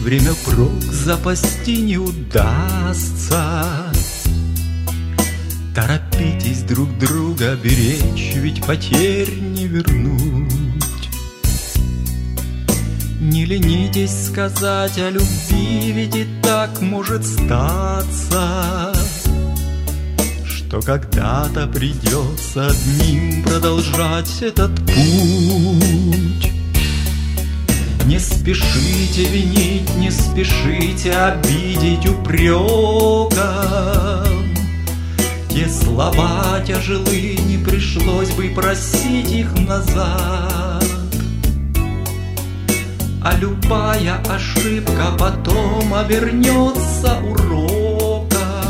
время впрок запасти не удастся. Торопитесь друг друга беречь, ведь потерь не вернуть. Не ленитесь сказать о любви, ведь и так может статься, что когда-то придется одним продолжать этот путь. Не спешите винить, не спешите обидеть упреком. Те слова тяжелы, не пришлось бы просить их назад. А любая ошибка потом обернется уроком.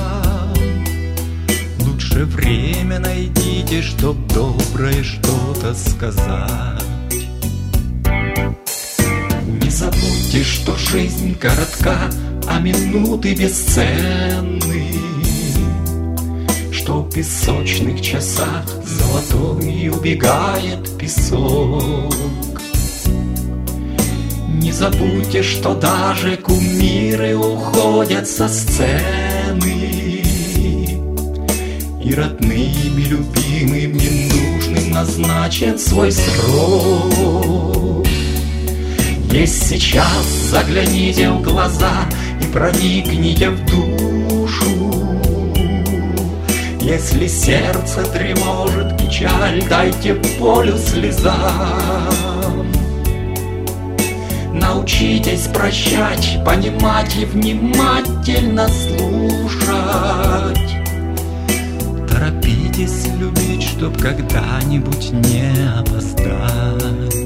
Лучше время найдите, чтоб доброе что-то сказать. Не забудьте, что жизнь коротка, а минуты бесценны, что в песочных часах золотой убегает песок. Не забудьте, что даже кумиры уходят со сцены, и родными, любимым, ненужным назначен свой срок. Есть сейчас, загляните в глаза и проникните в душу. Если сердце тревожит печаль, дайте волю слезам. Научитесь прощать, понимать и внимательно слушать. Торопитесь любить, чтоб когда-нибудь не опоздать.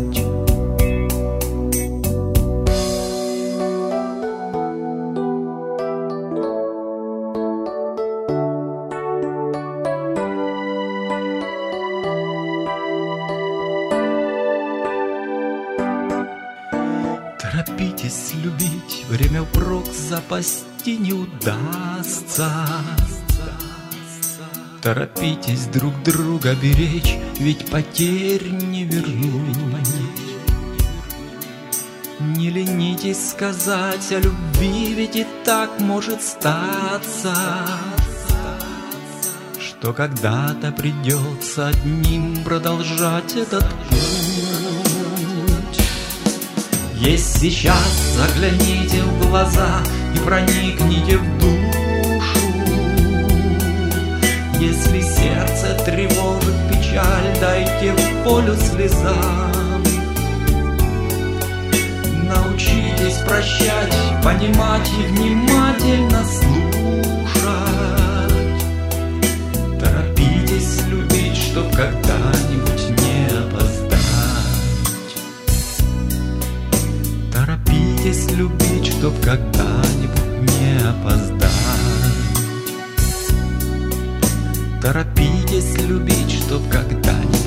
Торопитесь любить, время впрок запасти не удастся. Торопитесь друг друга беречь, ведь потерь не вернуть. Не ленитесь сказать о любви, ведь и так может статься, что когда-то придется одним продолжать этот путь. Есть сейчас, загляните в глаза и проникните в душу. Если сердце тревожит печаль, дайте волю слезам. Научитесь прощать, понимать и внимательно слушать. Торопитесь любить, чтоб когда-нибудь не опоздать. Торопитесь любить, чтоб когда-нибудь не опоздать. Торопитесь любить, чтоб когда-нибудь